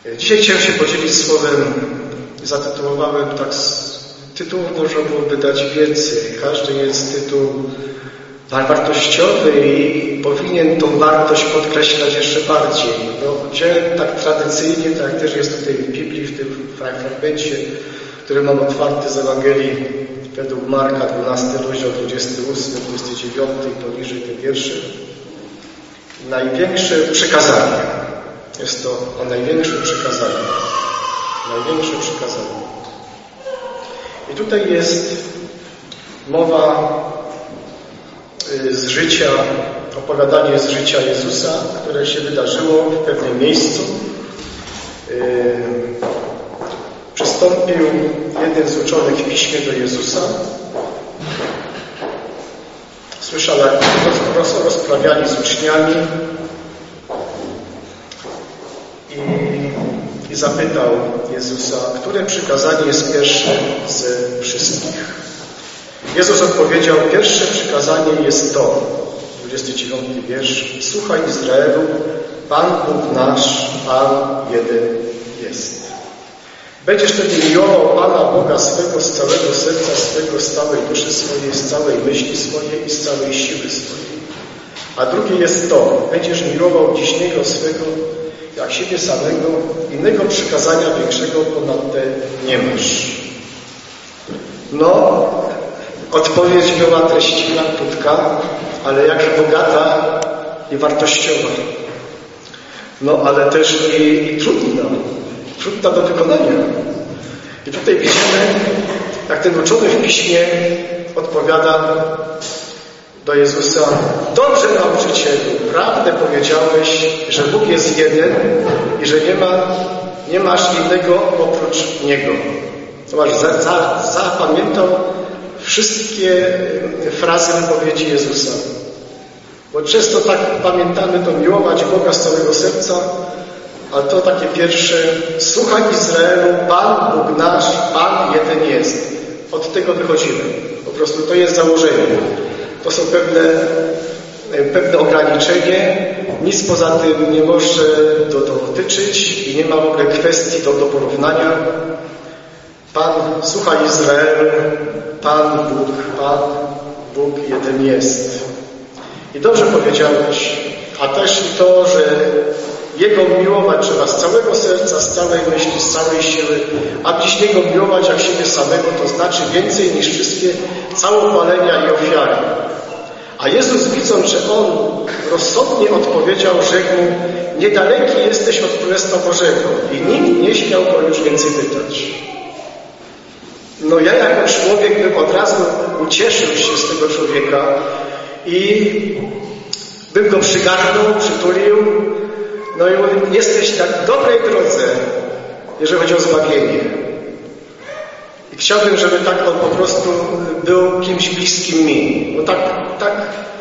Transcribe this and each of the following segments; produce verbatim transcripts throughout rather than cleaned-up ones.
Dzisiaj chciałem się podzielić słowem, zatytułowałem tak, tytułów można byłoby dać więcej. Każdy jest tytuł wartościowy i powinien tą wartość podkreślać jeszcze bardziej. No, wziąłem tak tradycyjnie, tak jak też jest tutaj w Biblii, w tym fragmencie, który mam otwarty z Ewangelii według Marka, dwunasty rozdział, dwudziesty ósmy, dwudziesty dziewiąty i poniżej te wiersze. Największe przykazanie. Jest to o największym przykazaniu. Największe przykazanie. I tutaj jest mowa z życia, opowiadanie z życia Jezusa, które się wydarzyło w pewnym miejscu. Przystąpił jeden z uczonych w piśmie do Jezusa. Słyszał, jak rozprawiali z uczniami i, i zapytał Jezusa, które przykazanie jest pierwsze ze wszystkich. Jezus odpowiedział, pierwsze przykazanie jest to, dwudziesty dziewiąty wiersz, słuchaj Izraelu, Pan Bóg nasz, Pan jeden jest. Będziesz wtedy miłował Pana Boga swego z całego serca swego, z całej duszy swojej, z całej myśli swojej i z całej siły swojej. A drugie jest to, będziesz miłował bliźniego swego jak siebie samego, innego przykazania większego ponad te nie masz. No, odpowiedź była treściwa, krótka, ale jakże bogata i wartościowa. No, ale też i, i trudna. Trudna do wykonania. I tutaj widzimy, jak ten uczony w piśmie odpowiada do Jezusa, dobrze nauczycielu, prawdę powiedziałeś, że Bóg jest jeden i że nie ma, nie masz innego oprócz Niego. Zobacz, za, za, zapamiętał wszystkie frazy wypowiedzi Jezusa. Bo często tak pamiętamy to miłować Boga z całego serca, ale to takie pierwsze, słuchaj Izraelu, Pan Bóg nasz, Pan jeden jest. Od tego wychodzimy. Po prostu to jest założenie. To są pewne, pewne ograniczenie. Nic poza tym nie może to dotyczyć i nie ma w ogóle kwestii do, do porównania. Pan, słuchaj Izraelu, Pan Bóg, Pan Bóg jeden jest. I dobrze powiedziałeś, a też i to, że Jego miłować trzeba z całego serca, z całej myśli, z całej siły, a bliźniego miłować jak siebie samego, to znaczy więcej niż wszystkie całopalenia i ofiary. A Jezus, widząc, że On rozsądnie odpowiedział, rzekł mu, niedaleki jesteś od Królestwa Bożego i nikt nie śmiał go już więcej pytać. No ja jako człowiek bym od razu ucieszył się z tego człowieka i bym go przygarnął, przytulił. No i mówię, jesteś na dobrej drodze, jeżeli chodzi o zbawienie. I chciałbym, żeby tak on po prostu był kimś bliskim mi. Bo tak, tak,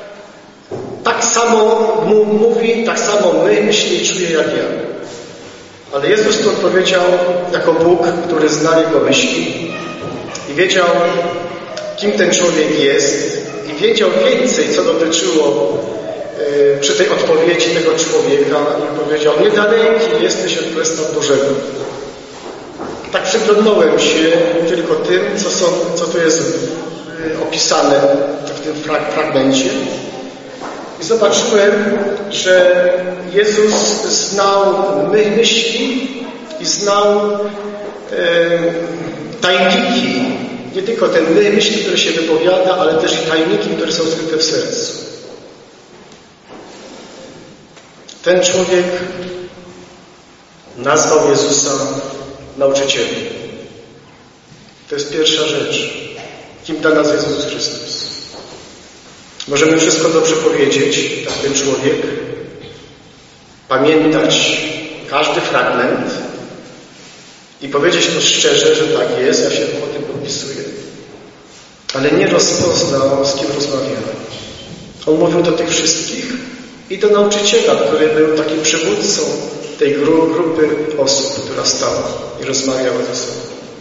tak samo mu mówi, tak samo my myśli i czuje jak ja. Ale Jezus tu odpowiedział jako Bóg, który zna jego myśli i wiedział, kim ten człowiek jest i wiedział więcej, co dotyczyło przy tej odpowiedzi tego człowieka i powiedział, niedaleki jesteś od Królestwa Bożego. Tak przyglądnąłem się tylko tym, co, są, co tu jest opisane w tym fragmencie i zobaczyłem, że Jezus znał myśli i znał e, tajniki, nie tylko te myśli, które się wypowiada, ale też i tajniki, które są skryte w sercu. Ten człowiek nazwał Jezusa nauczycielem. To jest pierwsza rzecz. Kim dla nas jest Jezus Chrystus? Możemy wszystko dobrze powiedzieć, tak ten człowiek, pamiętać każdy fragment i powiedzieć to szczerze, że tak jest, ja się po tym podpisuję. Ale nie rozpoznał, z kim rozmawiał. On mówił do tych wszystkich i do nauczyciela, który był takim przywódcą tej grupy osób, która stała i rozmawiała ze sobą.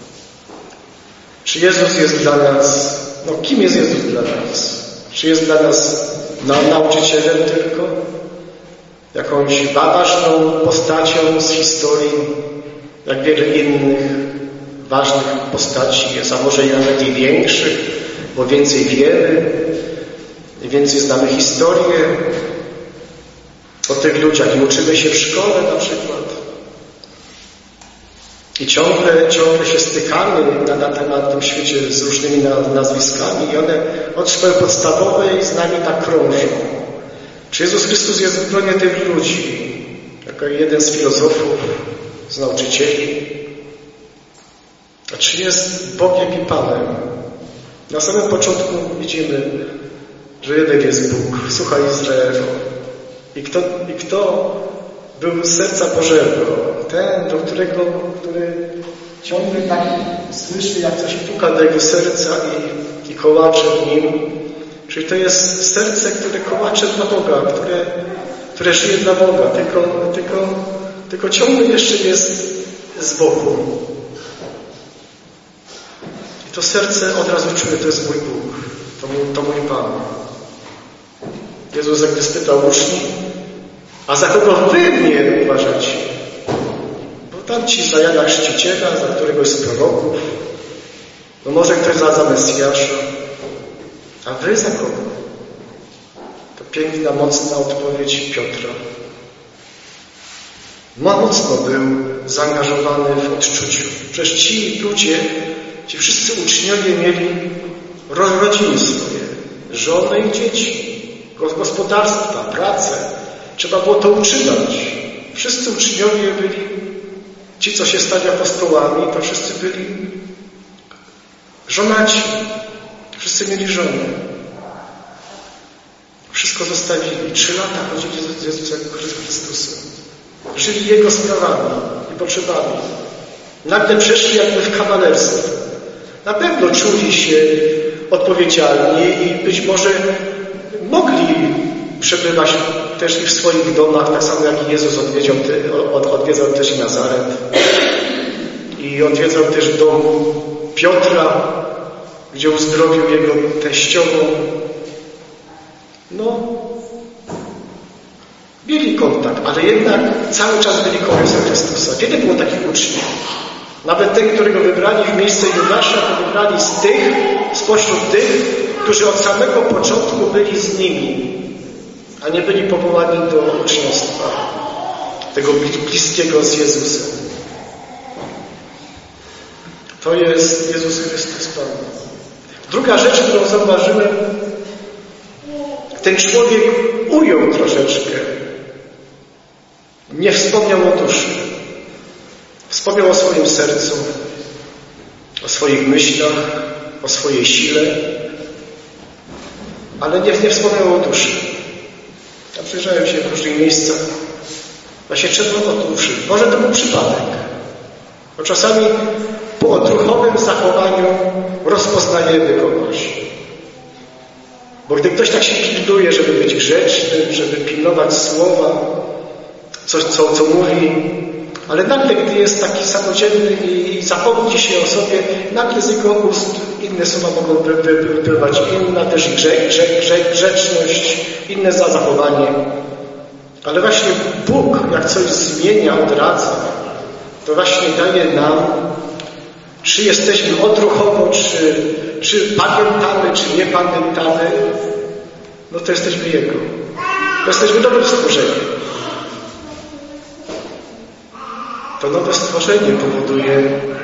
Czy Jezus jest dla nas, no kim jest Jezus dla nas? Czy jest dla nas nauczycielem tylko? jakąś ważną postacią z historii, jak wiele innych ważnych postaci jest, a może i nawet i większych, bo więcej wiemy i więcej znamy historię o tych ludziach i uczymy się w szkole na przykład. I ciągle, ciągle się stykamy na, na, na tym świecie z różnymi nazwiskami i one od szkoły podstawowej z nami tak krążą. Czy Jezus Chrystus jest w gronie tych ludzi, jako jeden z filozofów, z nauczycieli? A czy jest Bogiem i Panem? Na samym początku widzimy, że jeden jest Bóg, słuchaj Izraelu. I kto, i kto był z serca Bożego? Ten, do którego, który ciągle tak słyszy, jak coś puka do jego serca i, i kołacze w nim. Czyli to jest serce, które kołacze dla Boga, które, które żyje dla Boga, tylko, tylko, tylko ciągle jeszcze jest z boku. I to serce od razu czuje, to jest mój Bóg, to mój, to mój Pan. Jezus jakby spytał uczniów, a za kogo wy mnie uważacie? Bo tam ci za Jana Chrzciciela, za któregoś z proroków, no może ktoś za, za Mesjasza, a wy za kogo? To piękna, mocna odpowiedź Piotra. Mocno był zaangażowany w odczuciu. Przecież ci ludzie, ci wszyscy uczniowie mieli rodziny swoje, żony i dzieci, gospodarstwa, pracę. Trzeba było to utrzymać. Wszyscy uczniowie byli, ci co się stali apostołami, to wszyscy byli żonaci. Wszyscy mieli żony. Wszystko zostawili. Trzy lata chodzili z Jezusem Chrystusem. Żyli Jego sprawami i potrzebami. Nagle przeszli jakby w kawalerstwo. Na pewno czuli się odpowiedzialni i być może mogli przebywać też i w swoich domach, tak samo jak Jezus odwiedział, odwiedzał też i Nazaret. I odwiedzał też dom Piotra, gdzie uzdrowił jego teściową. No, mieli kontakt, ale jednak cały czas byli koło Jezusa Chrystusa. Wiele było takich uczniów. Nawet ten, którego wybrali w miejsce Judasza, to wybrali z tych, spośród tych, którzy od samego początku byli z nimi, a nie byli powołani do uczniostwa, tego bliskiego z Jezusem. To jest Jezus Chrystus Pan. Druga rzecz, którą zauważyłem, ten człowiek ujął troszeczkę. Nie wspomniał o duszy. Wspomniał o swoim sercu, o swoich myślach, o swojej sile, ale nie, nie wspomniał o duszy. Ja przyjrzałem się w różnych miejscach. Właśnie trzeba o duszy. Może to był przypadek. Bo czasami po odruchowym zachowaniu rozpoznajemy kogoś. Bo gdy ktoś tak się pilnuje, żeby być grzecznym, żeby pilnować słowa, coś, co, co mówi, ale nagle, gdy jest taki samodzielny i zapomni się o sobie, nagle z jego ust inne słowa mogą wypływać, inna też i grzech, grzech, grzech, grzeczność, inne za zachowanie. Ale właśnie Bóg, jak coś zmienia, odradza, to właśnie daje nam, czy jesteśmy odruchowo, czy, czy pamiętamy, czy nie pamiętamy, no to jesteśmy Jego. To jesteśmy dobrym stworzeniem. To nowe stworzenie powoduje,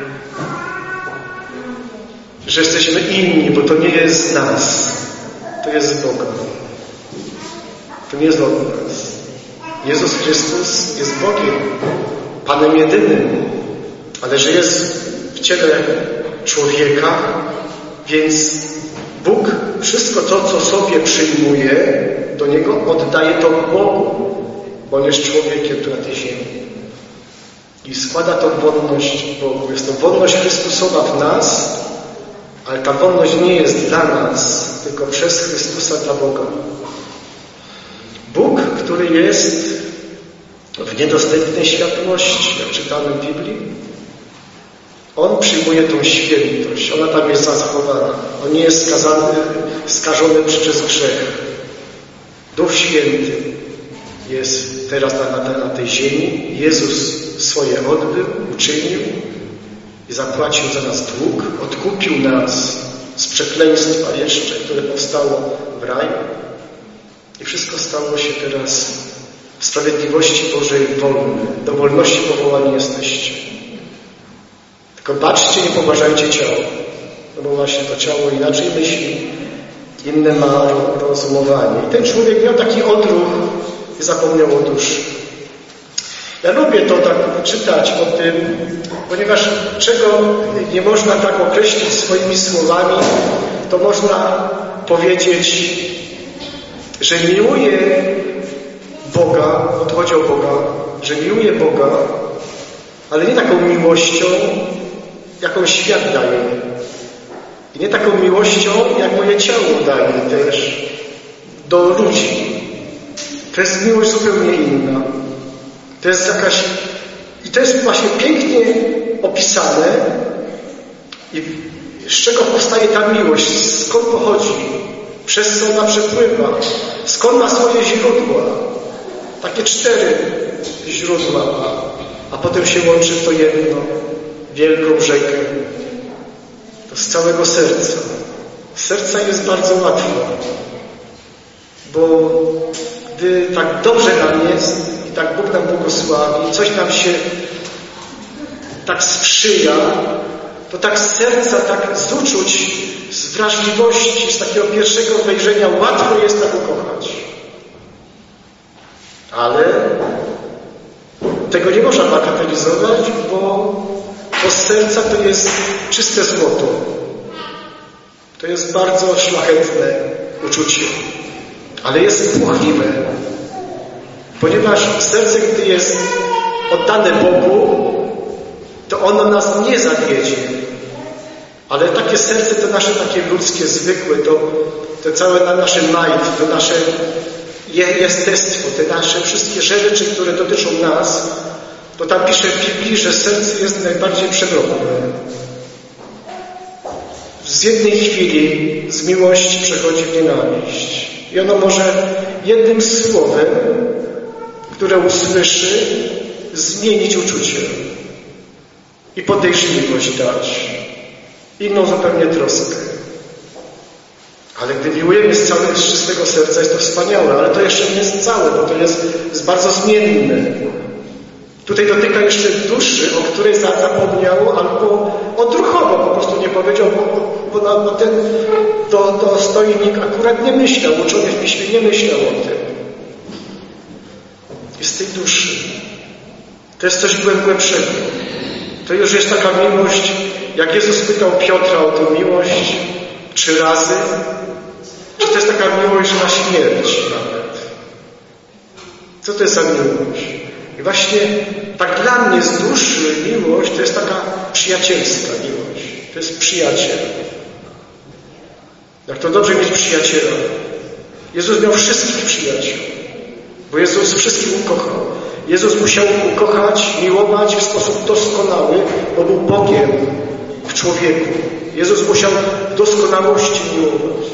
że jesteśmy inni, bo to nie jest z nas. To jest z Boga. To nie jest od nas. Jezus Chrystus jest Bogiem, Panem jedynym, ale że jest w ciele człowieka, więc Bóg wszystko to, co sobie przyjmuje, do Niego oddaje to Bogu, bo On jest człowiekiem tu na tej ziemi. I składa tą wolność Bogu. Jest to wolność Chrystusowa w nas, ale ta wolność nie jest dla nas, tylko przez Chrystusa dla Boga. Bóg, który jest w niedostępnej światłości, jak czytamy w Biblii, On przyjmuje tą świętość. Ona tam jest zachowana. On nie jest skazany, skażony przez grzech. Duch Święty jest teraz na, na, na tej ziemi. Jezus swoje odbył, uczynił i zapłacił za nas dług, odkupił nas z przekleństwa jeszcze, które powstało w raju. I wszystko stało się teraz w sprawiedliwości Bożej wolne. Do wolności powołani jesteście. Tylko baczcie, nie poważajcie ciała. No bo właśnie to ciało inaczej myśli, inne ma rozumowanie. I ten człowiek miał taki odruch i zapomniał o duszy. Ja lubię to tak czytać o tym, ponieważ czego nie można tak określić swoimi słowami, to można powiedzieć, że miłuje Boga, bo to chodzi o Boga, że miłuje Boga, ale nie taką miłością, jaką świat daje. I nie taką miłością, jak moje ciało daje też do ludzi. To jest miłość zupełnie inna. To jest jakaś... I to jest właśnie pięknie opisane i z czego powstaje ta miłość, skąd pochodzi, przez co ona przepływa, skąd ma swoje źródła. Takie cztery źródła, a potem się łączy w to jedno, wielką rzekę. To z całego serca. Z serca jest bardzo łatwo, bo gdy tak dobrze nam jest i tak Bóg nam błogosławi, coś nam się tak sprzyja, to tak z serca, tak z uczuć, z wrażliwości, z takiego pierwszego wejrzenia łatwo jest tak ukochać. Ale tego nie można bagatelizować, bo to z serca to jest czyste złoto. To jest bardzo szlachetne uczucie. Ale jest płochliwe. Ponieważ serce, gdy jest oddane Bogu, to ono nas nie zawiedzie. Ale takie serce to nasze takie ludzkie, zwykłe, to, to całe nasze majd, to nasze jestestwo, te nasze wszystkie rzeczy, które dotyczą nas, to tam pisze w Biblii, że serce jest najbardziej przewrotne. Z jednej chwili z miłości przechodzi w nienawiść. I ono może jednym słowem, które usłyszy, zmienić uczucie i podejrzliwość dać. Inną zupełnie troskę. Ale gdy miłujemy z całego, z czystego serca, jest to wspaniałe, ale to jeszcze nie jest całe, bo to jest, jest bardzo zmienne. Tutaj dotyka jeszcze duszy, o której zapomniało, albo odruchowo po prostu nie powiedział, bo, bo, na, bo ten to, to dostojnik akurat nie myślał, uczony w Piśmie nie myślał o tym. Jest tej duszy. To jest coś głębszego. To już jest taka miłość, jak Jezus pytał Piotra o tę miłość trzy razy, czy to jest taka miłość na śmierć nawet. Co to jest za miłość? I właśnie tak dla mnie z duszy miłość to jest taka przyjacielska miłość. To jest przyjaciel. Jak to dobrze mieć przyjaciela. Jezus miał wszystkich przyjaciół, bo Jezus wszystkich ukochał. Jezus musiał ukochać, miłować w sposób doskonały, bo był Bogiem w człowieku. Jezus musiał w doskonałości miłować.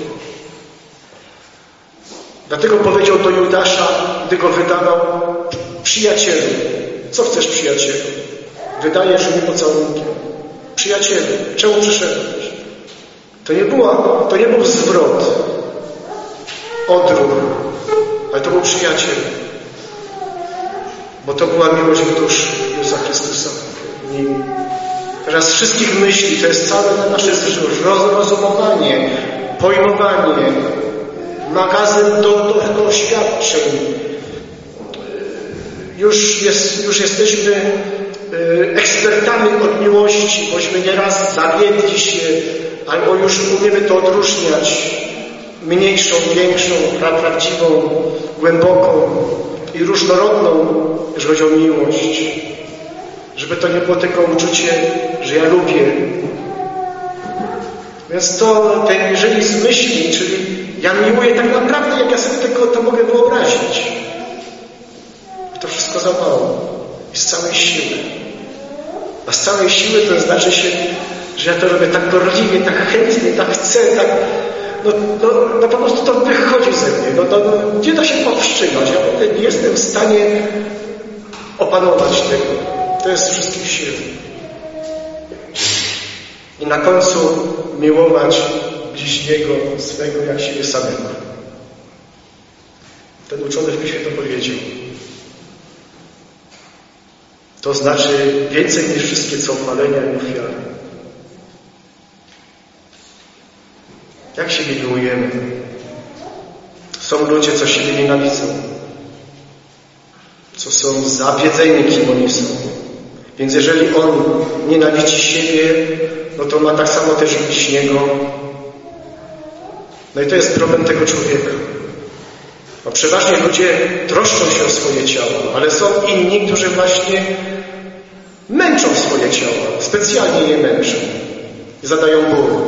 Dlatego powiedział do Judasza, gdy go wydawał, przyjacielu. Co chcesz, przyjacielu? Wydajesz mi pocałunkiem. Przyjacielu, czemu przyszedłeś? To nie, była, to nie był zwrot, odruch, ale to był przyjaciel. Bo to była miłość w duszy Jezusa Chrystusa. Teraz z wszystkich myśli, to jest całe nasze rozumowanie, pojmowanie, magazyn do, do doświadczeń. Już, jest, już jesteśmy ekspertami od miłości, bośmy nieraz zawiedli się, albo już umiemy to odróżniać. Mniejszą, większą, prawdziwą, głęboką i różnorodną, jeżeli chodzi o miłość. Żeby to nie było tylko uczucie, że ja lubię. Więc to, ten, jeżeli z myśli, czyli ja miłuję tak naprawdę, jak ja sobie tego to mogę wyobrazić. To wszystko za mało. I z całej siły. A z całej siły to znaczy się, że ja to robię tak gorliwie, tak chętnie, tak chcę, tak no, no, no po prostu to wychodzi ze mnie. No, no, no, nie da się powstrzymać. Ja nie jestem w stanie opanować tego. To jest wszystkich sił. I na końcu miłować bliźniego swego jak siebie samego. Ten uczony w Piśmie to powiedział. To znaczy więcej niż wszystkie cofalenia i ofiary. Jak siebie miłujemy? Są ludzie, co siebie nienawidzą. Co są zawiedzeni, kim oni są. Więc jeżeli on nienawidzi siebie, no to ma tak samo też bliźniego. No i to jest problem tego człowieka. Bo przeważnie ludzie troszczą się o swoje ciało, ale są inni, którzy właśnie męczą swoje ciała, specjalnie je męczą i zadają ból.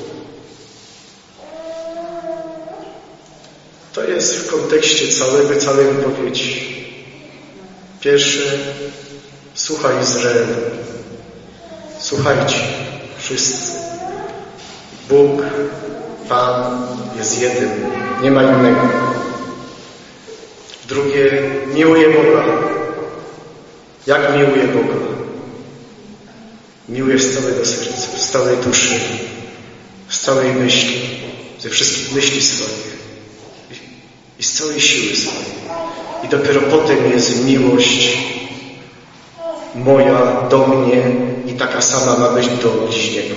To jest w kontekście całego, całej wypowiedzi. Pierwsze, słuchaj Izraelu. Słuchajcie, wszyscy. Bóg, Pan jest jeden, nie ma innego. Drugie, miłuję Boga. Jak miłuję Boga? Miłuję z całego serca, z całej duszy, z całej myśli, ze wszystkich myśli swoich i z całej siły swojej. I dopiero potem jest miłość moja do mnie i taka sama ma być do bliźniego.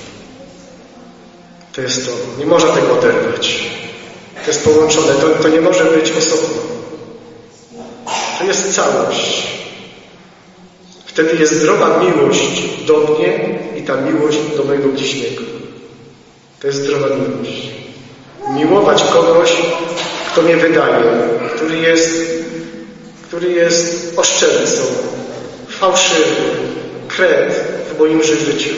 To jest to. Nie można tego oderwać. To jest połączone. To, to nie może być osobno. To jest całość. Wtedy jest zdrowa miłość do mnie i ta miłość do mojego bliźniego. To jest zdrowa miłość. Miłować kogoś, kto mnie wydaje, który jest, który jest oszczercą, fałszywy, kret w moim życiu.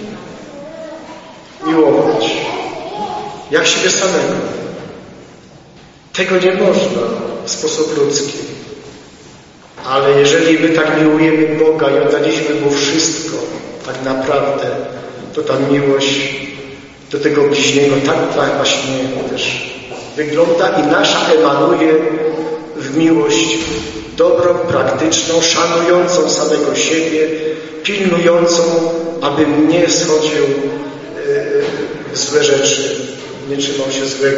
Miłować. Jak siebie samego. Tego nie można w sposób ludzki. Ale jeżeli my tak miłujemy Boga i oddaliśmy Mu wszystko, tak naprawdę, to ta miłość do tego bliźniego tak właśnie też wygląda i nasza emanuje w miłość dobrą, praktyczną, szanującą samego siebie, pilnującą, aby nie schodził yy, złe rzeczy, nie trzymał się złego.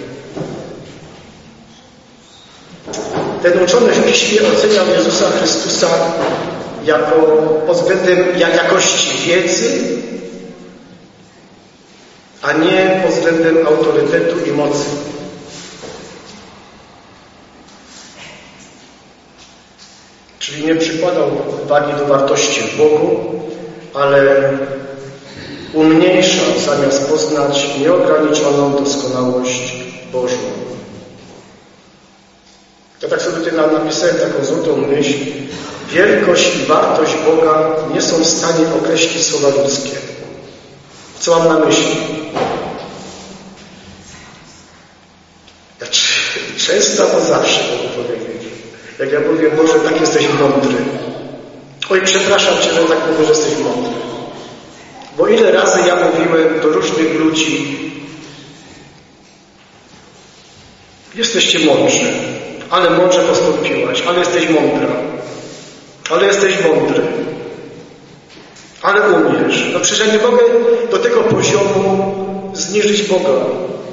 Ten uczony w Piśmie oceniał Jezusa Chrystusa jako pod względem jakości wiedzy, a nie pod względem autorytetu i mocy. Czyli nie przykładał wagi do wartości w Bogu, ale umniejszał zamiast poznać nieograniczoną doskonałość Bożą. Ja tak sobie tutaj napisałem taką złotą myśl. Wielkość i wartość Boga nie są w stanie określić słowa ludzkie. Co mam na myśli? Ja często, bo zawsze mogę powiedzieć. Jak ja mówię, Boże, tak jesteś mądry. Oj, przepraszam Cię, że tak mówię, że jesteś mądry. Bo ile razy ja mówiłem do różnych ludzi, jesteście mądrzy, ale mądrze postąpiłaś, ale jesteś mądra, ale jesteś mądry, ale umiesz. No przecież ja nie mogę do tego poziomu zniżyć Boga.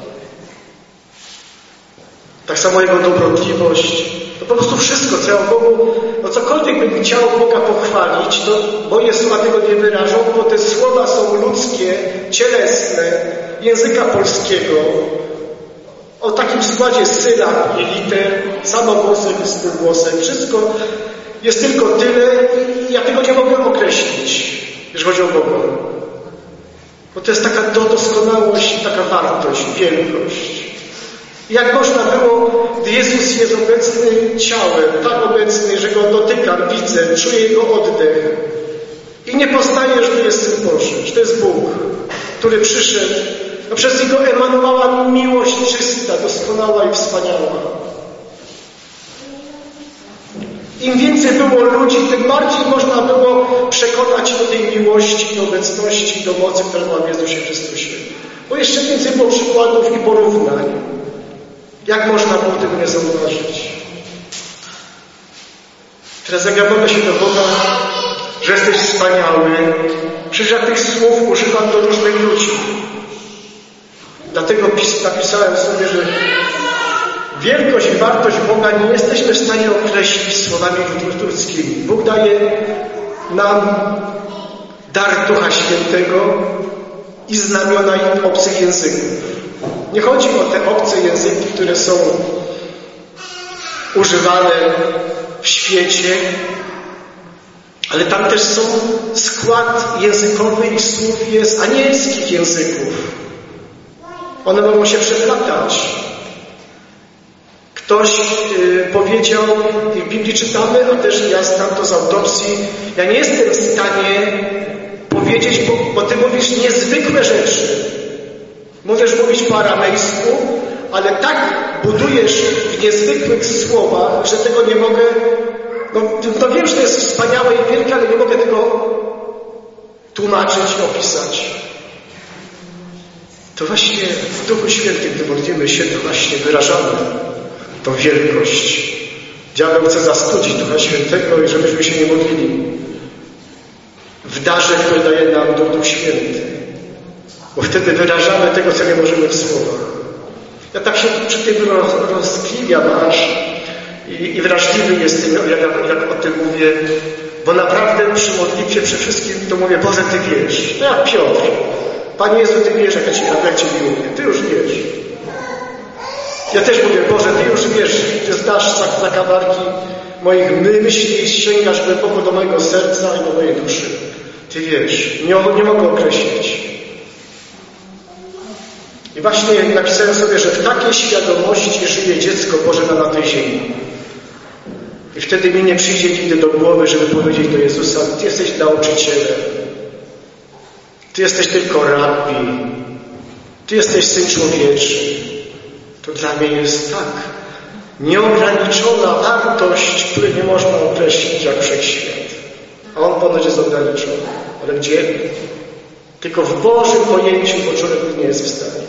Tak samo Jego dobrotliwość. No po prostu wszystko, co ja o Bogu, no cokolwiek bym chciał Boga pochwalić, to moje słowa tego nie wyrażą, bo te słowa są ludzkie, cielesne, języka polskiego, o takim składzie sylab i liter, samogłosem i spółgłosem. Wszystko jest tylko tyle i ja tego nie mogę określić, jeżeli chodzi o Boga. Bo to jest taka doskonałość, taka wartość, wielkość. Jak można było, gdy Jezus jest obecny ciałem, tak obecny, że Go dotykam, widzę, czuję Jego oddech i nie poznaję, że to jest Syn Boży, że to jest Bóg, który przyszedł. No przez Niego emanowała miłość czysta, doskonała i wspaniała. Im więcej było ludzi, tym bardziej można było przekonać do tej miłości, do obecności, do mocy, która była w Jezusie Chrystusie. Bo jeszcze więcej było przykładów i porównań. Jak można było tego nie zauważyć? Teraz jak ja modlę się do Boga, że jesteś wspaniały, przecież ja tych słów używam do różnych ludzi. Dlatego napisałem sobie, że wielkość i wartość Boga nie jesteśmy w stanie określić słowami ludzkimi. Bóg daje nam dar Ducha Świętego i znamiona obcych języków. Nie chodzi o te obce języki, które są używane w świecie, ale tam też są skład językowy i słów jest anielskich języków. One mogą się przeplatać. Ktoś y, powiedział, w Biblii czytamy, a też ja znam to z autopsji, ja nie jestem w stanie powiedzieć, bo, bo ty mówisz niezwykłe rzeczy. Możesz mówić po aramejsku, ale tak budujesz w niezwykłych słowach, że tego nie mogę... No, no wiem, że to jest wspaniałe i wielkie, ale nie mogę tego tłumaczyć i opisać. To właśnie w Duchu Świętym, gdy modlimy się, to właśnie wyrażamy tą wielkość. Diabeł chce zastudzić Ducha Świętego i żebyśmy się nie modlili w darze, który daje nam Duch Święty. Bo wtedy wyrażamy tego, co nie możemy w słowach. Ja tak się przy tym roz, rozkliwiam aż i, i wrażliwy jestem, jak, jak o tym mówię, bo naprawdę przy modlitwie, przy wszystkim to mówię, Boże, Ty wiesz. To jak Piotr. Panie Jezu, Ty wiesz, jak ja Cię, jak Cię miłuję. Ty już wiesz. Ja też mówię, Boże, Ty już wiesz, Ty znasz zakamarki moich myśli i sięgasz głęboko do mojego serca i do mojej duszy. Ty wiesz. Nie, nie mogę określić. I właśnie napisałem sobie, że w takiej świadomości żyje dziecko Boże na tej ziemi. I wtedy mi nie przyjdzie nigdy do głowy, żeby powiedzieć do Jezusa, Ty jesteś nauczycielem. Ty jesteś tylko rabbi. Ty jesteś Syn Człowieczy. To dla mnie jest tak nieograniczona wartość, której nie można określić jak wszechświat. A On ponoć jest ograniczony. Ale gdzie? Tylko w Bożym pojęciu, bo człowiek nie jest w stanie.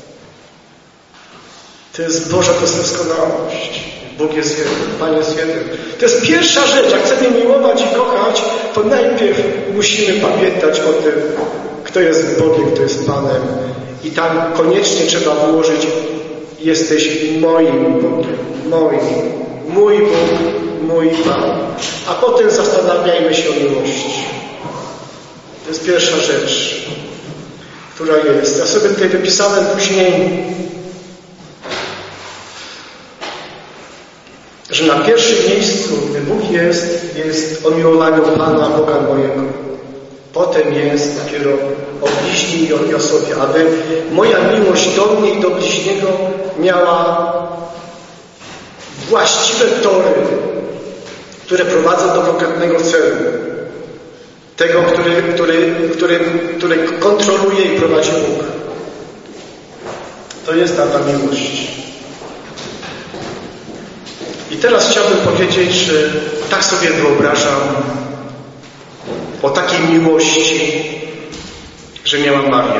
To jest Boża doskonałość. Bóg jest jeden, Pan jest jeden. To jest pierwsza rzecz. Jak chcemy miłować i kochać, to najpierw musimy pamiętać o tym, kto jest Bogiem, kto jest Panem. I tam koniecznie trzeba włożyć, jesteś moim Bogiem, moim, mój Bóg, mój Pan. A potem zastanawiajmy się o miłości. To jest pierwsza rzecz, która jest. Ja sobie tutaj wypisałem później, że na pierwszym miejscu, gdy Bóg jest, jest o miłowaniu Pana, Boga mojego. Potem jest dopiero o bliźnim i o sobie, aby moja miłość do mnie i do bliźniego miała właściwe tory, które prowadzą do konkretnego celu. Tego, który, który, który, który kontroluje i prowadzi Bóg. To jest ta, ta miłość. I teraz chciałbym powiedzieć, że tak sobie wyobrażam o takiej miłości, że miała Maria.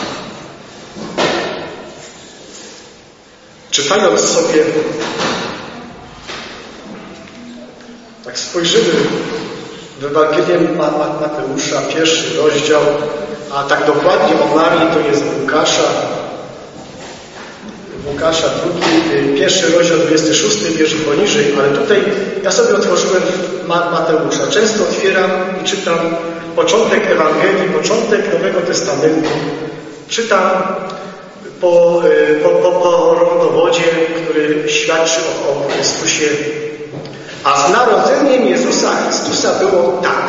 Czytając sobie, tak spojrzymy w Ewangelię Mateusza, pierwszy rozdział, a tak dokładnie o Marii to jest Łukasza. Łukasza, drugi, pierwszy rozdział, dwudziesty szósty wiersz poniżej, ale tutaj ja sobie otworzyłem Mateusza. Często otwieram i czytam początek Ewangelii, początek Nowego Testamentu. Czytam po, po, po, po rodowodzie, który świadczy o, o Chrystusie. A z narodzeniem Jezusa Chrystusa było tak.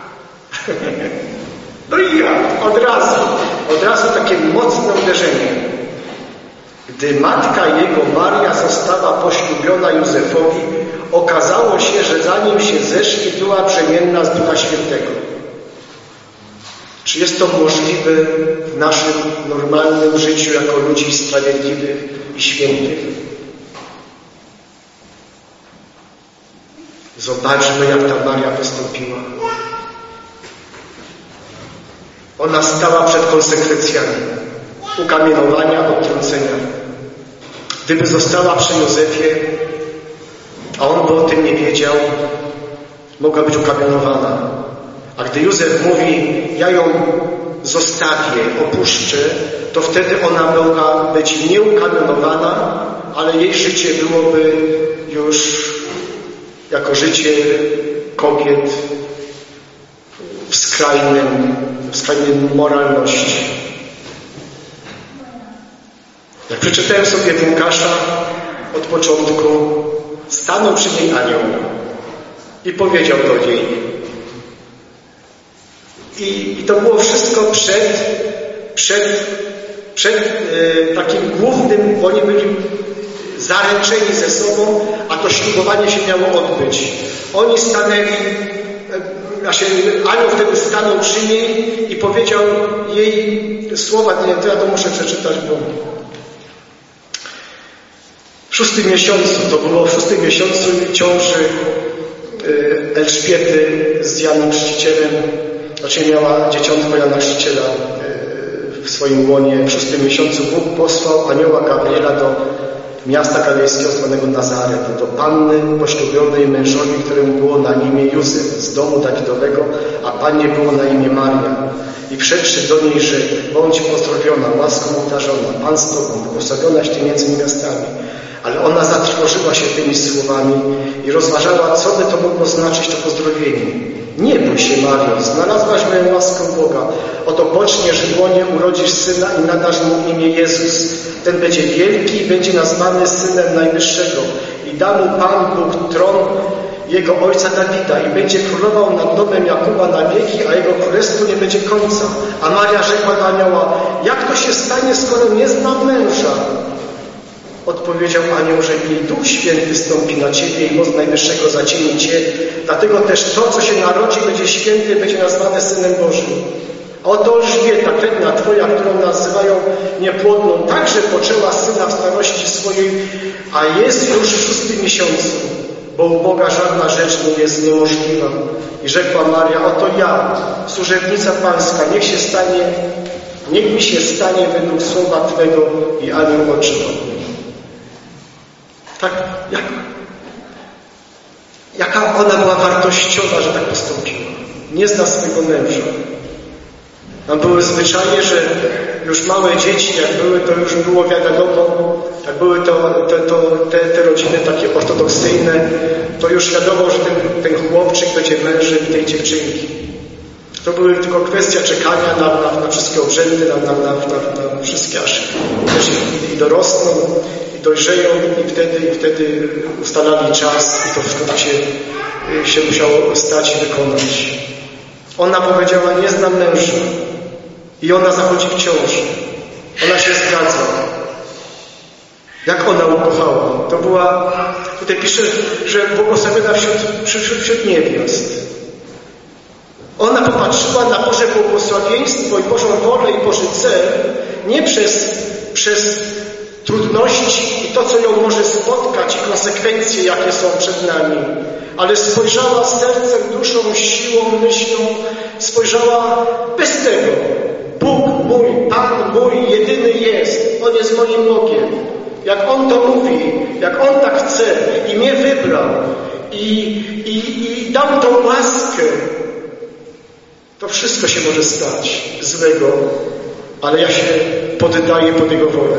No i ja, od razu, od razu takie mocne uderzenie. Gdy matka jego, Maria, została poślubiona Józefowi, okazało się, że zanim się zeszli, była brzemienna z Ducha Świętego. Czy jest to możliwe w naszym normalnym życiu jako ludzi sprawiedliwych i świętych? Zobaczmy, jak ta Maria postąpiła. Ona stała przed konsekwencjami. ukamienowania, odtrącenia. Gdyby została przy Józefie, a on by o tym nie wiedział, mogła być ukamienowana. A gdy Józef mówi, ja ją zostawię, opuszczę, to wtedy ona mogła być nie ukamienowana, ale jej życie byłoby już jako życie kobiet w skrajnym, w skrajnej moralności. Jak przeczytałem sobie Łukasza od początku, stanął przy niej anioł i powiedział do niej. I, i to było wszystko przed, przed, przed e, takim głównym, bo oni byli zaręczeni ze sobą, a to ślubowanie się miało odbyć. Oni stanęli, znaczy anioł wtedy stanął przy niej i powiedział jej słowa, nie, to ja to muszę przeczytać, bo w szóstym miesiącu, to było w szóstym miesiącu ciąży Elżbiety z Janem Chrzcicielem, znaczy miała dzieciątko Jana Chrzciciela w swoim łonie. W szóstym miesiącu Bóg posłał anioła Gabriela do miasta galilejskiego zwanego Nazaret, do panny poślubionej mężowi, któremu było na imię Józef, z domu Dawidowego, a pannie było na imię Maria. I wszedłszy do niej rzekł, bądź pozdrowiona, łaską obdarzona, Pan z Tobą, błogosławionaś Ty między niewiastami. Ale ona zatrwożyła się tymi słowami i rozważała, co by to mogło znaczyć to pozdrowienie. Nie bój się, Mario, znalazłaś moją łaskę Boga. Oto poczniesz w łonie, urodzisz syna i nadasz mu imię Jezus. Ten będzie wielki i będzie nazwany Synem Najwyższego. I da mu Pan Bóg tron jego ojca Dawida i będzie królował nad domem Jakuba na wieki, a jego królestwu nie będzie końca. A Maria rzekła do anioła, jak to się stanie, skoro nie znam męża? Odpowiedział anioł, że jej Duch Święty stąpi na Ciebie i moc Najwyższego zacieni Cię. Dlatego też to, co się narodzi, będzie święty, będzie nazwane Synem Bożym. A oto Elżbieta, krewna Twoja, którą nazywają niepłodną, także poczęła syna w starości swojej, a jest już w szóstym miesiącu, bo u Boga żadna rzecz nie jest niemożliwa. I rzekła Maria, oto ja, służebnica Pańska, niech się stanie, niech mi się stanie według słowa Twego. I anioł odszedł od niej. Tak, jak, jaka ona była wartościowa, że tak postąpiła. Nie zna swego męża. Tam były zwyczaje, że już małe dzieci, jak były, to już było wiadomo, jak były to, to, to, te, te rodziny takie ortodoksyjne, to już wiadomo, że ten, ten chłopczyk będzie mężem tej dziewczynki. To były tylko kwestia czekania na, na, na wszystkie obrzędy, na, na, na, na, na wszystkie aż i, i dorosną, i dojrzeją, i wtedy, i wtedy ustalali czas i to wszystko tak się, się musiało stać i wykonać. Ona powiedziała, nie znam męża. I ona zachodzi w ciąży. Ona się zdradza. Jak ona ukochała. To była, tutaj pisze, że błogosławiona wśród, wśród, wśród niewiast. Ona popatrzyła na Boże błogosławieństwo i Bożą wolę i Boży cel nie przez, przez trudności i to, co ją może spotkać i konsekwencje, jakie są przed nami, ale spojrzała sercem, duszą, siłą, myślą, spojrzała bez tego. Bóg mój, Pan mój, jedyny jest. On jest moim Bogiem. Jak On to mówi, jak On tak chce i mnie wybrał i, i, i dał tą łaskę, to wszystko się może stać złego, ale ja się poddaję pod Jego wolę.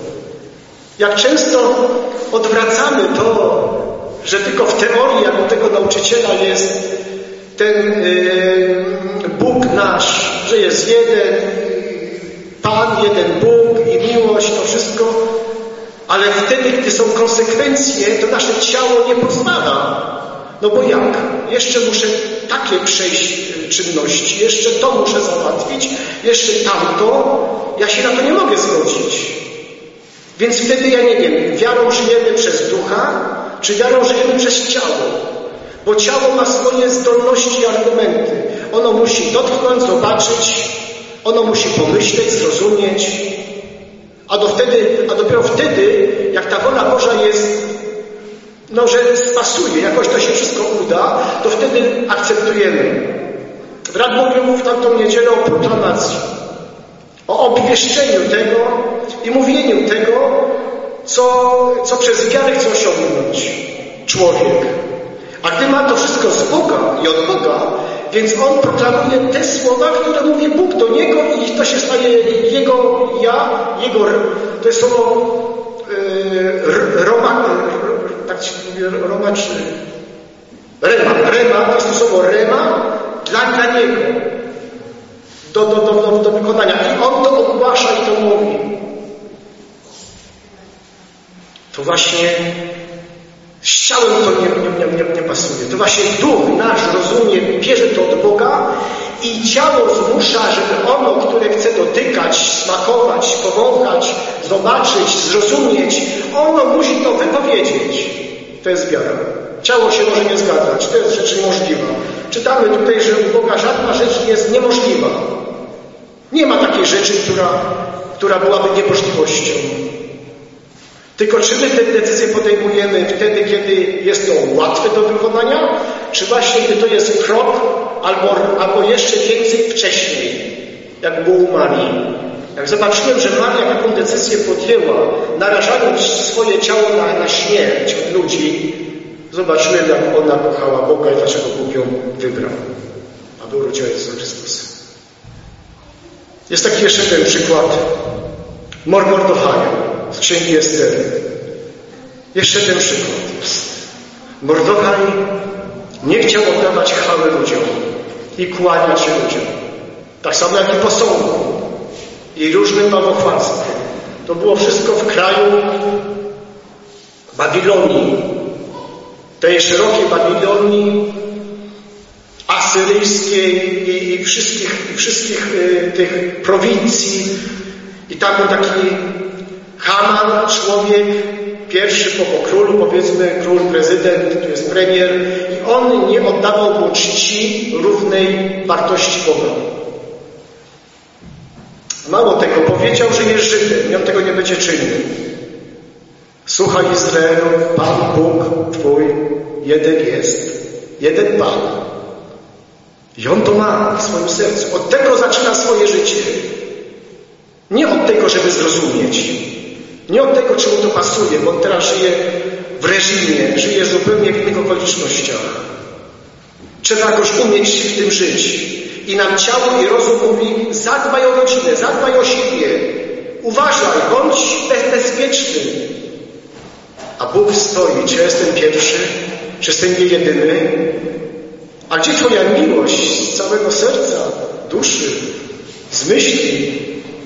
Jak często odwracamy to, że tylko w teorii, jak u tego nauczyciela jest ten yy, Bóg nasz, że jest jeden Pan, jeden Bóg i miłość, to wszystko, ale wtedy, gdy są konsekwencje, to nasze ciało nie pozwala. No bo jak? Jeszcze muszę takie przejść czynności, jeszcze to muszę załatwić, jeszcze tamto. Ja się na to nie mogę zgodzić. Więc wtedy, ja nie wiem, wiarą żyjemy przez ducha, czy wiarą żyjemy przez ciało. Bo ciało ma swoje zdolności i argumenty. Ono musi dotknąć, zobaczyć, ono musi pomyśleć, zrozumieć. A, do wtedy, a dopiero wtedy, jak ta wola Boża jest, no, że spasuje, jakoś to się wszystko uda, to wtedy akceptujemy. Brat mówił w tamtą niedzielę o proklamacji. o obwieszczeniu tego i mówieniu tego, co, co przez wiarę chce osiągnąć człowiek. A gdy ma to wszystko z Boga i od Boga, więc on proklamuje te słowa, które mówi Bóg do niego i to się staje jego ja, jego, to jest słowo yy, Roma, tak się mówi, Roma czy Rema, Rema, to jest to słowo Rema dla, dla niego, do, do, do, do, do wykonania. I on to ogłasza i to mówi. To właśnie z ciałem to nie, nie, nie, nie pasuje. To właśnie duch nasz rozumie, bierze to od Boga i ciało zmusza, żeby ono, które chce dotykać, smakować, powąchać, zobaczyć, zrozumieć, ono musi to wypowiedzieć. To jest wiara. Ciało się może nie zgadzać. To jest rzecz niemożliwa. Czytamy tutaj, że u Boga żadna rzecz jest niemożliwa. Nie ma takiej rzeczy, która, która byłaby niemożliwością. Tylko czy my te decyzje podejmujemy wtedy, kiedy jest to łatwe do wykonania, czy właśnie gdy to jest krok, albo, albo jeszcze więcej wcześniej, jak było u Marii. Jak zobaczyłem, że Maria taką decyzję podjęła, narażając swoje ciało na, na śmierć od ludzi, zobaczyłem, jak ona kochała Boga i dlaczego Bóg ją wybrał, aby urodziła Jezusa Chrystusa. Jest taki jeszcze jeden przykład Mordechaja z Księgi Estery. Jeszcze ten przykład jest. Mordechaj nie chciał oddawać chwały ludziom i kłaniać się ludziom. Tak samo jak i posągom i różnym bałwochwalstwem. To było wszystko w kraju Babilonii. Tej szerokiej Babilonii asyryjskiej i, i wszystkich, i wszystkich y, tych prowincji. I tam był taki Haman, człowiek, pierwszy po, po królu, powiedzmy, król, prezydent, tu jest premier, i on nie oddawał mu czci równej wartości Boga. Mało tego, powiedział, że jest Żydem i on tego nie będzie czynił. Słuchaj Izraelu, Pan Bóg Twój jeden jest, jeden Pan. I on to ma w swoim sercu. Od tego zaczyna swoje życie. Nie od tego, żeby zrozumieć. Nie od tego, czy mu to pasuje, bo on teraz żyje w reżimie, żyje zupełnie w innych okolicznościach. Trzeba jakoś umieć w tym żyć. I nam ciało i rozum mówi, zadbaj o rodzinę, zadbaj o siebie. Uważaj, bądź bezpieczny. A Bóg stoi, czy ja jestem pierwszy, czy jestem nie jedyny? A gdzie Twoja miłość z całego serca, duszy, z myśli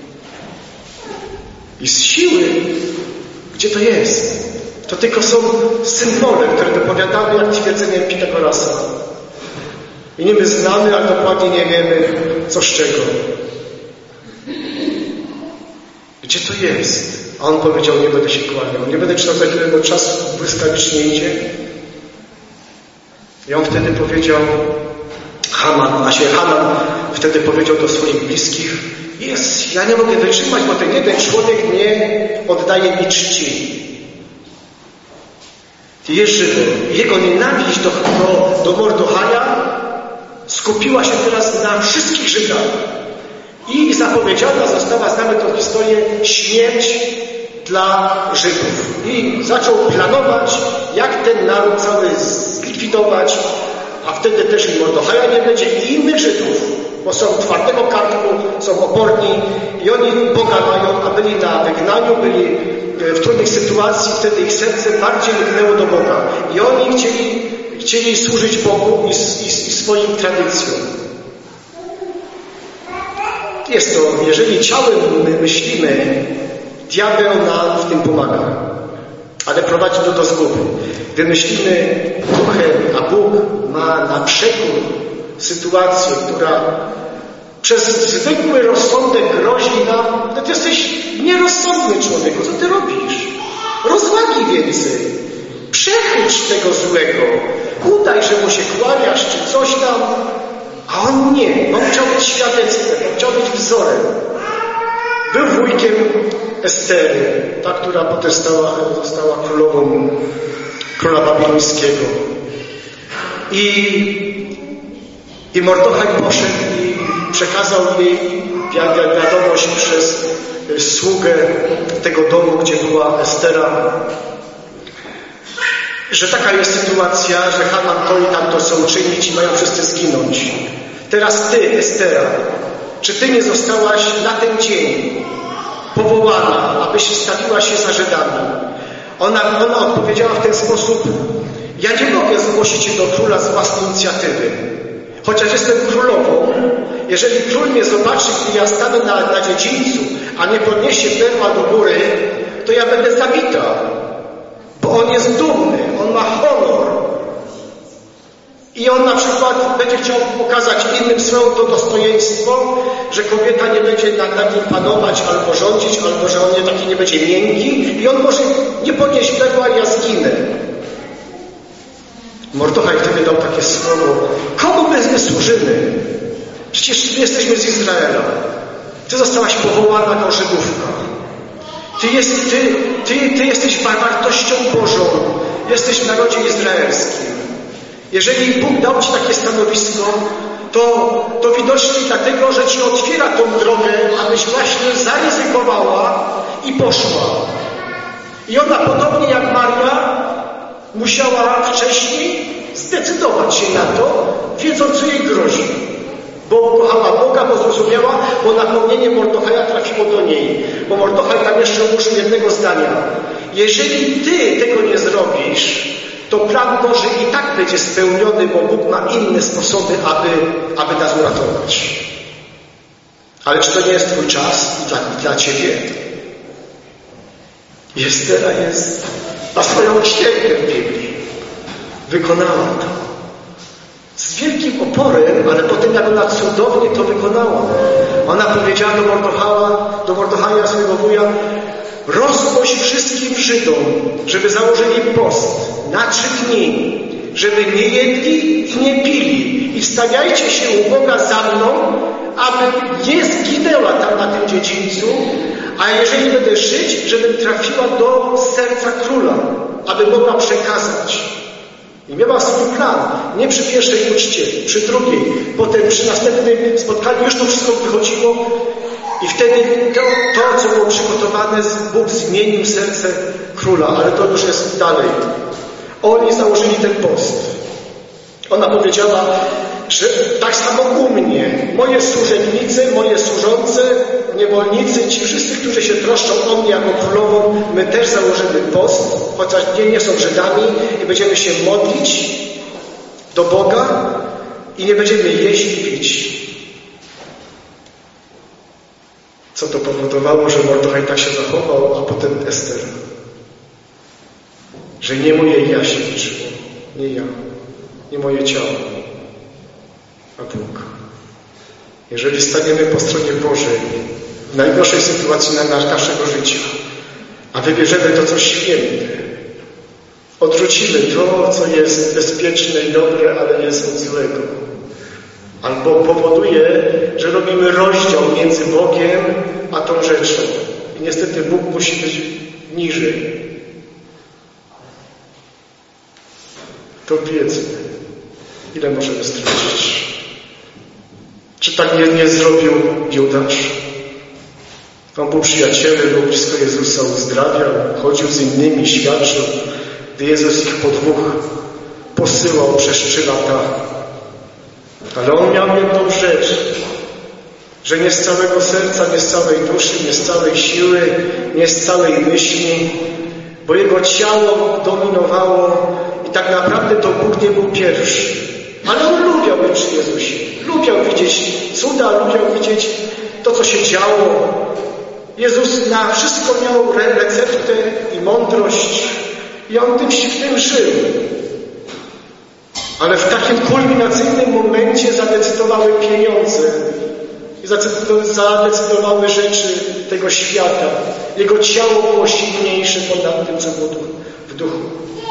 i z siły? Gdzie to jest? To tylko są symbole, które dopowiadamy jak twierdzenie Pitagorasa. I nie my znamy, ale dokładnie nie wiemy, co z czego. Gdzie to jest? A on powiedział, nie będę się kłaniał, nie będę czytał za chwilę, bo czas błyskawicznie idzie. I on wtedy powiedział, Haman, a się Haman wtedy powiedział do swoich bliskich, jest, ja nie mogę wytrzymać, bo ten jeden człowiek nie oddaje mi czci. Jest Żydem. Jego nienawiść do, do, do Mordechaja skupiła się teraz na wszystkich Żydach. I zapowiedziana została, znamy tę historię, śmierć dla Żydów. I zaczął planować, jak ten naród cały zlikwidować, a wtedy też i Mordechaja nie będzie, i innych Żydów, bo są twardego karku, są oporni i oni Boga mają, a byli na wygnaniu, byli w trudnych sytuacji, wtedy ich serce bardziej lgnęło do Boga. I oni chcieli, chcieli służyć Bogu i, i, i swoim tradycjom. Jest to, jeżeli ciałem my myślimy, diabeł nam w tym pomaga, ale prowadzi to do zguby. Gdy myślimy duchem, a Bóg ma na przekór sytuację, która przez zwykły rozsądek grozi nam, no ty jesteś nierozsądny człowieku, co ty robisz? Rozwagi więcej. Przechyć tego złego. Udaj, że mu się kłaniasz, czy coś tam. A on nie. On chciał być świadectwem, on chciał być wzorem. Był wujkiem Estery, ta, która potem stała, została królową króla babilońskiego. I, i Mordechaj poszedł i przekazał jej wiadomość przez sługę tego domu, gdzie była Estera, że taka jest sytuacja, że Haman to i tamto chcą uczynić i mają wszyscy zginąć. Teraz ty, Estera, czy ty nie zostałaś na ten dzień powołana, abyś stawiła się za Żydami? Ona, ona odpowiedziała w ten sposób: ja nie mogę zgłosić się do króla z własnej inicjatywy. Chociaż jestem królową, jeżeli król mnie zobaczy, gdy ja stanę na, na dziedzińcu, a nie podniesie perła do góry, to ja będę zabita. Bo on jest dumny, on ma honor. I on na przykład będzie chciał pokazać innym swoje to dostojeństwo, że kobieta nie będzie nad, nad nim panować albo rządzić, albo że on nie, taki nie będzie miękki i on może nie podnieść perła i ja zginę. Mordochaj wtedy dał takie słowo: komu my służymy? Przecież my jesteśmy z Izraela. Ty zostałaś powołana jako Żydówka. Ty, jest, ty, ty, ty jesteś wartością Bożą. Jesteś w narodzie izraelskim. Jeżeli Bóg dał ci takie stanowisko, to, to widocznie dlatego, że ci otwiera tą drogę, abyś właśnie zaryzykowała i poszła. I ona podobnie jak Maria musiała wcześniej zdecydować się na to, wiedząc, co jej grozi. Bo kochała Boga, bo zrozumiała, bo napomnienie Mordechaja trafiło do niej. Bo Mordochaj tam jeszcze użył jednego zdania: jeżeli ty tego nie zrobisz, to plan Boży i tak będzie spełniony, bo Bóg ma inne sposoby, aby, aby nas uratować. Ale czy to nie jest twój czas i dla, i dla ciebie? Estera jest na swoją ścieżkę w Biblii. Wykonała to. Z wielkim oporem, ale potem jak ona cudownie to wykonała. Ona powiedziała do Mordechaja, do Mordechaja swojego wuja: rozgłoś wszystkim Żydom, żeby założyli post na trzy dni, żeby nie jedli i nie pili i wstawiajcie się u Boga za mną, aby nie zginęła tam na tym dziedzińcu, a jeżeli będę żyć, żebym trafiła do serca króla, aby mogła przekazać. I miała swój plan, nie przy pierwszej uczcie, przy drugiej, potem przy następnym spotkaniu już to wszystko wychodziło i wtedy to, to co było przygotowane, Bóg zmienił serce króla, ale to już jest dalej. Oni założyli ten post. Ona powiedziała, że tak samo u mnie, moje służebnice, moje służące, niewolnicy, ci wszyscy, którzy się troszczą o mnie jako królową, my też założymy post, chociaż nie, nie są Żydami i będziemy się modlić do Boga i nie będziemy jeść i pić. Co to powodowało, że Mordechaj tak się zachował, a potem Ester. Że nie moje ja się liczyło, nie ja, nie moje ciało, a Bóg. Jeżeli staniemy po stronie Bożej, w najgorszej sytuacji na naszego życia, a wybierzemy to, co święte, odrzucimy to, co jest bezpieczne i dobre, ale jest od złego, albo powoduje, że robimy rozdział między Bogiem a tą rzeczą. I niestety Bóg musi być niżej. To wiedzmy, ile możemy stracić. Czy tak nie, nie zrobił Judasz? On był przyjacielem, był blisko Jezusa, uzdrawiał, chodził z innymi, świadczył, gdy Jezus ich po dwóch posyłał przez trzy lata. Ale on miał jedną rzecz, że nie z całego serca, nie z całej duszy, nie z całej siły, nie z całej myśli, bo jego ciało dominowało i tak naprawdę to Bóg nie był pierwszy. Ale on lubiał być przy Jezusie. Lubiał widzieć cuda, lubiał widzieć to, co się działo. Jezus na wszystko miał re receptę i mądrość i on tym, tym żył. Ale w takim kulminacyjnym momencie zadecydowały pieniądze i zadecydowały rzeczy tego świata. Jego ciało było silniejsze ponad tym, co było w duchu.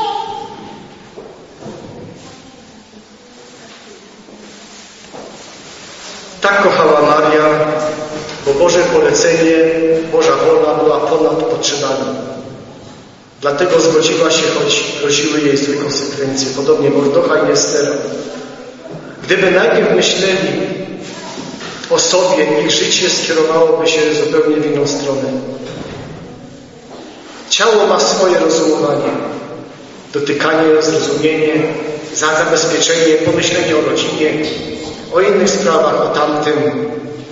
Tak kochała Maria, bo Boże polecenie, Boża wola była ponad potrzebami. Dlatego zgodziła się, choć groziły jej złe konsekwencje. Podobnie Mordechaj i Estera. Gdyby najpierw myśleli, osobie ich życie skierowałoby się zupełnie w inną stronę. Ciało ma swoje rozumowanie, dotykanie, zrozumienie, zabezpieczenie, pomyślenie o rodzinie, o innych sprawach, o tamtym.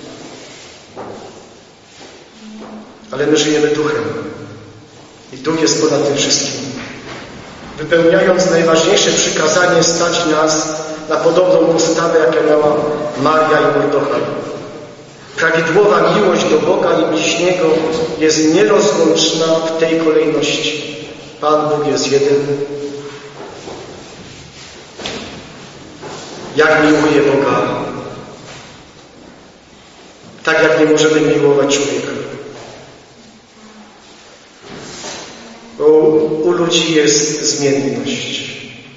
Ale my żyjemy duchem. I duch jest ponad tym wszystkim. Wypełniając najważniejsze przykazanie, stać nas na podobną postawę, jaką miała Maria i Mordochaj. Prawidłowa miłość do Boga i bliźniego jest nierozłączna w tej kolejności. Pan Bóg jest jeden. Jak miłuje Boga, tak jak nie możemy miłować człowieka. Bo u ludzi jest zmienność.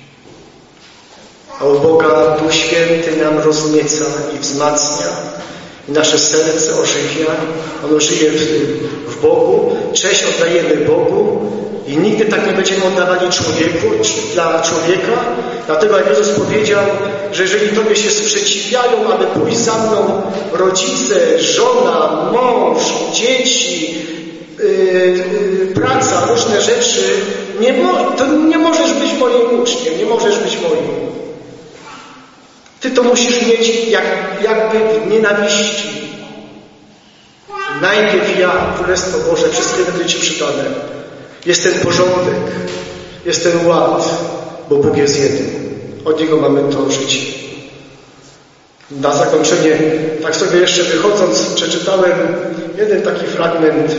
A u Boga Duch Święty nam roznieca i wzmacnia. I nasze serce ożywia. Ono żyje w, w Bogu. Cześć oddajemy Bogu. I nigdy tak nie będziemy oddawali człowieku, dla człowieka. Dlatego jak Jezus powiedział, że jeżeli Tobie się sprzeciwiają, aby pójść za mną rodzice, żona, mąż, dzieci, yy, yy, praca, różne rzeczy, nie, mo- to nie możesz być moim uczniem, nie możesz być moim. Ty to musisz mieć jak, jakby w nienawiści. Najpierw ja, Królestwo Boże, wszystkie będą Ci przydane. Jest ten porządek, jest ten ład, bo Bóg jest jeden. Od Niego mamy to życie. Na zakończenie, tak sobie jeszcze wychodząc, przeczytałem jeden taki fragment.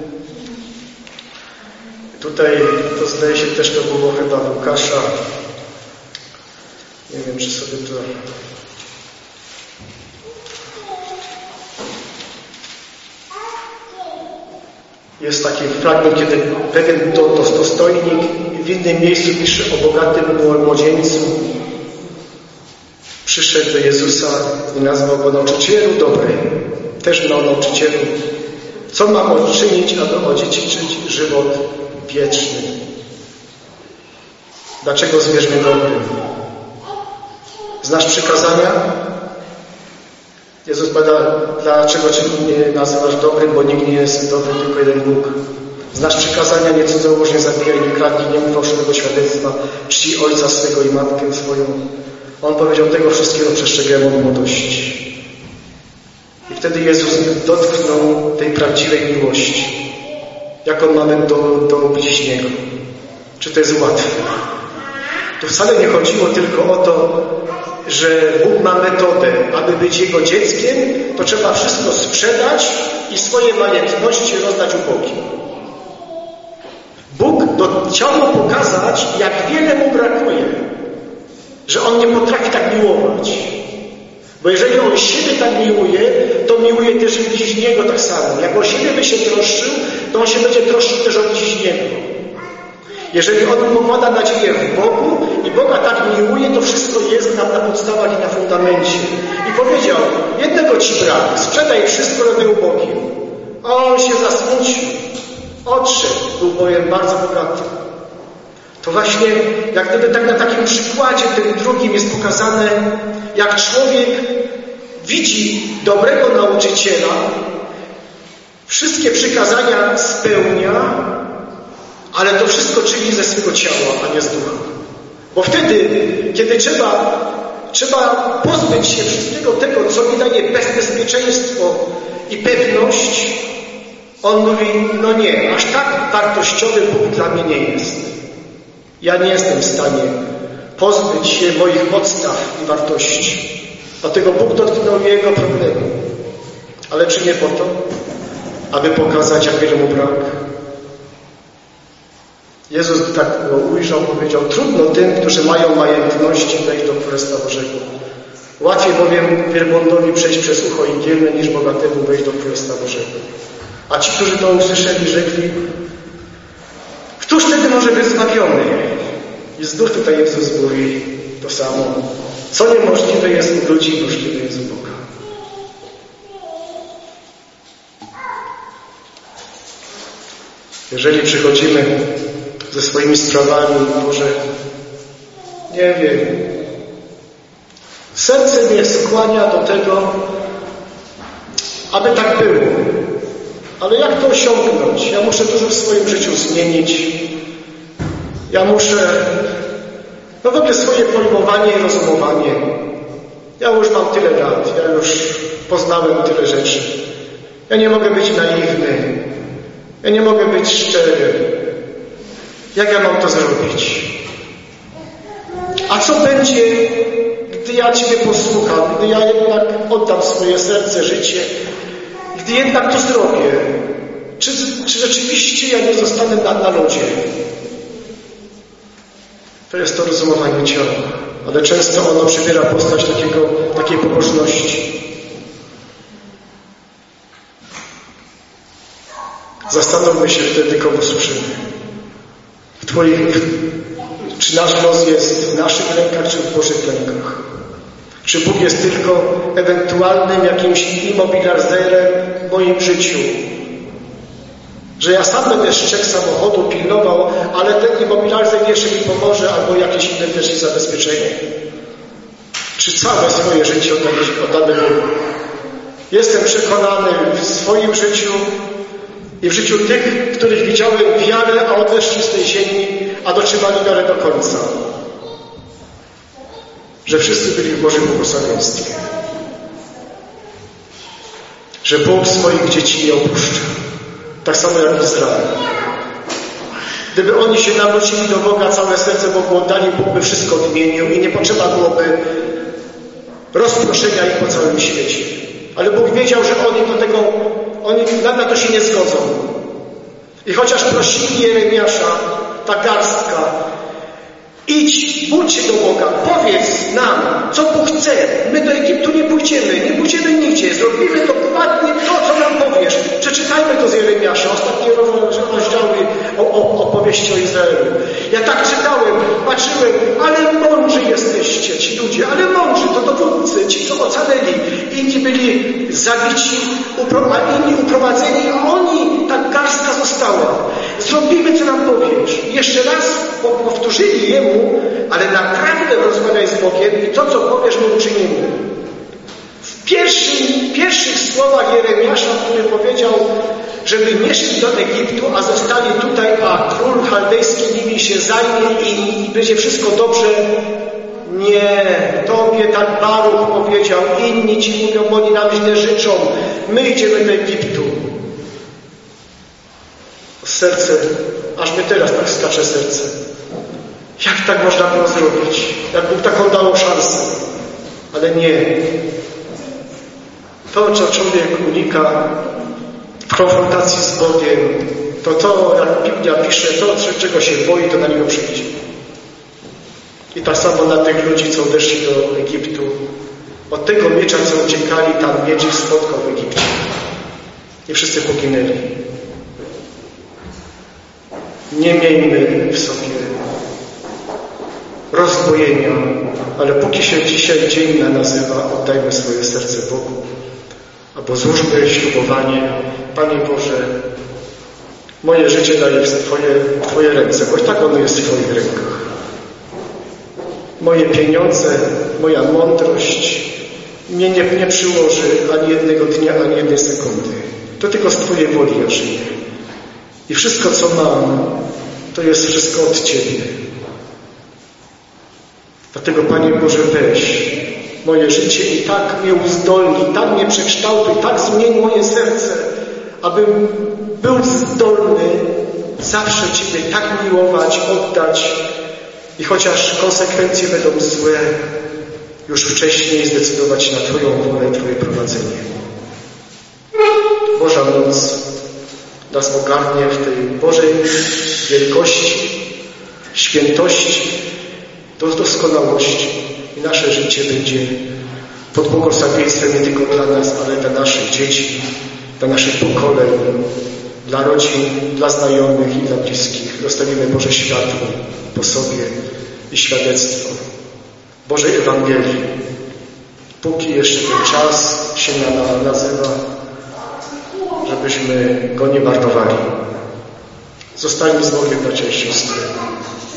Tutaj, to zdaje się też to było chyba w Łukasza. Nie wiem, czy sobie to... Jest taki fragment, kiedy pewien dostojnik w innym miejscu pisze o bogatym młodzieńcu. Przyszedł do Jezusa i nazwał go nauczycielu dobry. Też na nauczycielu. Co mam uczynić, aby odziedziczyć żywot wieczny? Dlaczego zwierz mnie dobrym? Znasz przykazania? Jezus bada, dlaczego Cię nie nazywasz dobrym, bo nikt nie jest dobry, tylko jeden Bóg. Znasz przykazania, nie cudzołóż, nie zabijaj, nie kradnij, nie mów fałszywego świadectwa, czci ojca swego i matkę swoją. On powiedział, tego wszystkiego przestrzegałem od młodości. I wtedy Jezus dotknął tej prawdziwej miłości. Jaką mamy do, do bliźniego. Czy to jest łatwe? Tu wcale nie chodziło tylko o to, że Bóg ma metodę, aby być Jego dzieckiem, to trzeba wszystko sprzedać i swoje majątności rozdać ubogim. Bóg chciał mu pokazać, jak wiele mu brakuje, że On nie potrafi tak miłować. Bo jeżeli On siebie tak miłuje, to miłuje też i bliźniego tak samo. Jak o siebie by się troszczył, to On się będzie troszczył też o bliźniego. Jeżeli On pokłada nadzieję w Bogu i Boga tak miłuje, to wszystko jest nam na podstawach i na fundamencie. I powiedział, jednego Ci brak, sprzedaj wszystko, robię ubogim. A on się zasmucił, odszedł, był bowiem bardzo bogaty. To właśnie, jak gdyby tak na takim przykładzie, tym drugim jest pokazane, jak człowiek widzi dobrego nauczyciela, wszystkie przykazania spełnia, ale to wszystko czyni ze swego ciała, a nie z ducha. Bo wtedy, kiedy trzeba, trzeba pozbyć się wszystkiego tego, co mi daje bezpieczeństwo i pewność, on mówi, no nie, aż tak wartościowy Bóg dla mnie nie jest. Ja nie jestem w stanie pozbyć się moich podstaw i wartości. Dlatego Bóg dotknął jego problemu. Ale czy nie po to, aby pokazać, jak wiele mu brak? Jezus tak go ujrzał, powiedział, trudno tym, którzy mają majątności, wejść do Królestwa Bożego. Łatwiej bowiem wielbłądowi przejść przez ucho igielne, niż bogatemu wejść do Królestwa Bożego. A ci, którzy to usłyszeli, rzekli, któż wtedy może być zbawiony? I znów tutaj Jezus mówi to samo. Co niemożliwe jest u ludzi, możliwe jest u Boga. Jeżeli przychodzimy ze swoimi sprawami, może, nie wiem, serce mnie skłania do tego, aby tak było. Ale jak to osiągnąć? Ja muszę dużo w swoim życiu zmienić. Ja muszę, no w ogóle swoje pojmowanie i rozumowanie. Ja już mam tyle lat, ja już poznałem tyle rzeczy. Ja nie mogę być naiwny. Ja nie mogę być szczery. Jak ja mam to zrobić? A co będzie, gdy ja Ciebie posłucham, gdy ja jednak oddam swoje serce, życie, gdy jednak to zrobię? Czy, czy rzeczywiście ja nie zostanę na, na lodzie? To jest to rozumowanie ciała, ale często ono przybiera postać takiego, takiej pobożności. Zastanówmy się wtedy, kogo służymy. W Twoich, czy nasz los jest w naszych rękach, czy w Bożych rękach? Czy Bóg jest tylko ewentualnym jakimś immobilizerem w moim życiu? Że ja sam będę szczek samochodu, pilnował, ale ten immobilizer jeszcze mi pomoże, albo jakieś inne też jest zabezpieczenie. Czy całe swoje życie oddamy Bogu? Jestem przekonany w swoim życiu i w życiu tych, których widziałem wiarę, a odeszli z tej ziemi, a dotrzymali wiarę do końca. Że wszyscy byli w Bożym błogosławieństwie. Że Bóg swoich dzieci nie opuszcza. Tak samo jak Izrael. Gdyby oni się nawrócili do Boga, całe serce Bogu oddali, Bóg by wszystko odmienił i nie potrzeba byłoby rozproszenia ich po całym świecie. Ale Bóg wiedział, że oni do tego, oni na to się nie zgodzą. I chociaż prosili Jeremiasza, ta garstka, idź, módl się do Boga, powiedz nam, co Bóg chce. My do Egiptu nie pójdziemy, nie pójdziemy nigdzie. Zrobimy dokładnie to, co nam powiesz. Przeczytajmy to z Jeremiasza, ostatnie rozdziały o, o opowieści o Izraelu. Ja tak czytałem, patrzyłem, ale mądrzy jesteście ci ludzie, ale mądrzy, to dowódcy, ci, co ocaleli. Inni byli zabici, a inni uprowadzeni, a oni, ta garstka została. Zrobimy, co nam powiesz. I jeszcze raz powtórzyli jemu, ale naprawdę rozmawiaj z Bogiem i to, co powiesz, my uczynimy. W pierwszym, pierwszych słowach Jeremiasza, który powiedział, żeby nie szli do Egiptu, a zostali tutaj, a król chaldejski nimi się zajmie i, i będzie wszystko dobrze. Nie, tobie tak Baruch powiedział, inni ci mówią, oni nam źle życzą, my idziemy do Egiptu. Serce, aż mnie teraz tak skacze serce. Jak tak można było zrobić? Jak Bóg taką dał szansę? Ale nie. To, co człowiek unika w konfrontacji z Bogiem, to to, jak Biblia pisze, to, czego się boi, to na niego przyjdzie. I tak samo na tych ludzi, co odeszli do Egiptu. Od tego miecza, co uciekali, tam miecz ich spotkał w Egipcie. I wszyscy poginęli. Nie miejmy w sobie rozdwojenia, ale póki się dzisiaj dzień nazywa, oddajmy swoje serce Bogu. Albo złóżmy ślubowanie, Panie Boże, moje życie daję w Twoje, w Twoje ręce, bo i tak ono jest w Twoich rękach. Moje pieniądze, moja mądrość mnie nie, nie przyłoży ani jednego dnia, ani jednej sekundy. To tylko z Twojej woli ja żyję. I wszystko, co mam, to jest wszystko od Ciebie. Dlatego, Panie Boże, weź moje życie i tak mnie uzdolnij, tak mnie przekształtuj, tak zmień moje serce, abym był zdolny zawsze Ciebie tak miłować, oddać i chociaż konsekwencje będą złe, już wcześniej zdecydować się na Twoją wolę i Twoje prowadzenie. Boża moc nas ogarnie w tej Bożej wielkości, świętości, do doskonałości i nasze życie będzie pod błogosławieństwem nie tylko dla nas, ale dla naszych dzieci, dla naszych pokoleń, dla rodzin, dla znajomych i dla bliskich. Dostaniemy Boże światło po sobie i świadectwo Bożej Ewangelii. Póki jeszcze ten czas się na, nazywa, żebyśmy go nie marnowali. Zostańmy z Bogiem, bracia i siostry.